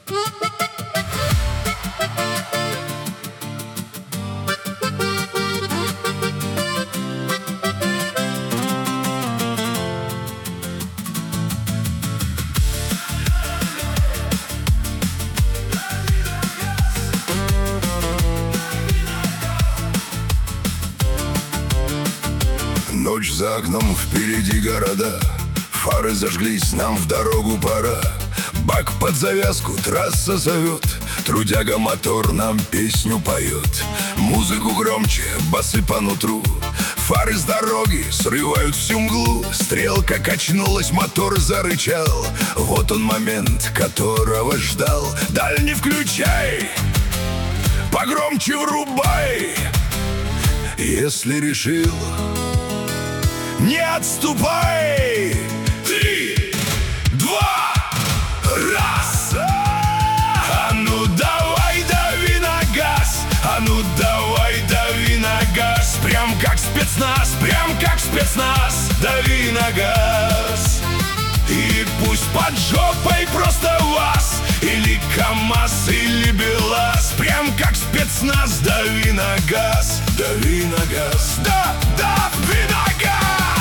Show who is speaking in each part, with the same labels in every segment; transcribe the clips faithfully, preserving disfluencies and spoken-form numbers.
Speaker 1: Ночь за окном, впереди города, фары зажглись, нам в дорогу пора. Бак под завязку, трасса зовет, трудяга мотор нам песню поет. Музыку громче, басы по нутру, фары с дороги срывают всю мглу. Стрелка качнулась, мотор зарычал, вот он момент, которого ждал. Дальний включай, погромче врубай, если решил, не отступай! Три, два, раз! А ну давай, дави на газ! А ну давай, дави на газ! Прям как спецназ, прям как спецназ! Дави на газ! И пусть под жопой просто ВАЗ, или КамАЗ, или БелАЗ. Прям как спецназ, дави на газ! Дави на газ! Да, дави на газ!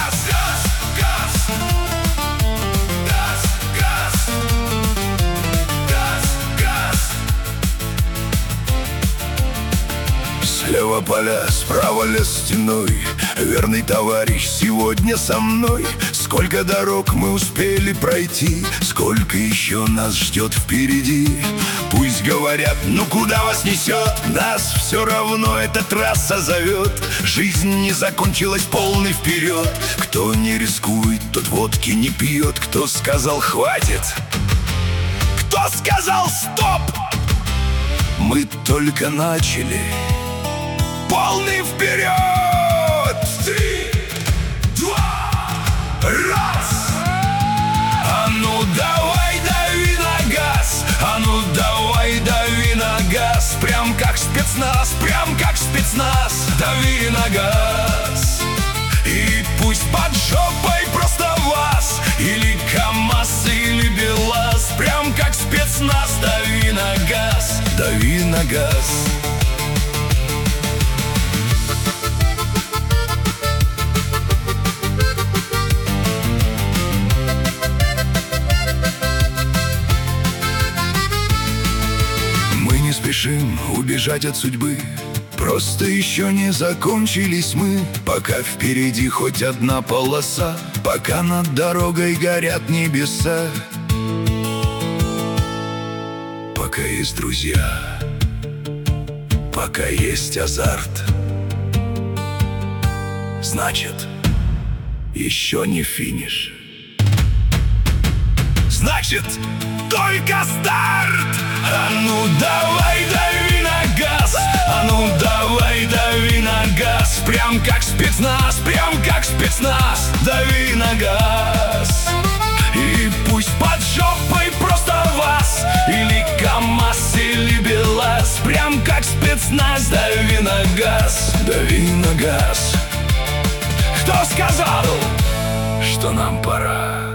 Speaker 1: Слева поля, справа лес стеной, верный товарищ сегодня со мной. Сколько дорог мы успели пройти, сколько еще нас ждет впереди. Пусть говорят, ну куда вас несет, нас все равно эта трасса зовет. Жизнь не закончилась, полный вперед. Кто не рискует, тот водки не пьет. Кто сказал хватит, кто сказал стоп, мы только начали. Полный вперед! Три, два, раз! А ну давай, дави на газ! А ну давай, дави на газ! Прям как спецназ, прям как спецназ! Дави на газ! И пусть под жопой просто ВАЗ, или КамАЗ, или БелАЗ. Прям как спецназ, дави на газ! Дави на газ! Спешим убежать от судьбы, просто еще не закончились мы. Пока впереди хоть одна полоса, пока над дорогой горят небеса, пока есть друзья, пока есть азарт, значит, еще не финиш. Значит, только старт! А ну давай, дави на газ! А ну давай, дави на газ! Прям как спецназ, прям как спецназ! Дави на газ! И пусть под жопой просто ВАЗ, или КамАЗ, или БелАЗ. Прям как спецназ, дави на газ! Дави на газ! Кто сказал, что нам пора?